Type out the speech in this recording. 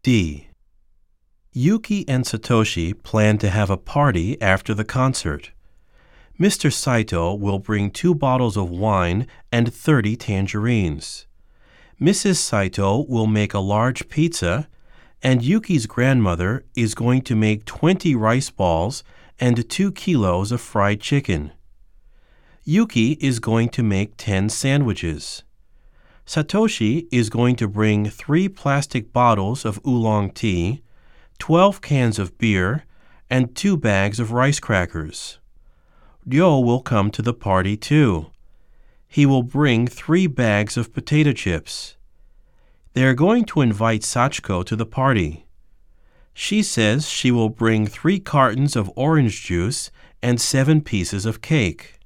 D. Yuki and Satoshi plan to have a party after the concert. Mr. Saito will bring 2 bottles of wine and 30 tangerines. Mrs. Saito will make a large pizza, and Yuki's grandmother is going to make 20 rice balls and 2 kilos of fried chicken. Yuki is going to make 10 sandwiches. Satoshi is going to bring 3 plastic bottles of oolong tea, 12 cans of beer, and 2 bags of rice crackers. Ryo will come to the party too. He will bring 3 bags of potato chips. They are going to invite Sachiko to the party. She says she will bring 3 cartons of orange juice and 7 pieces of cake.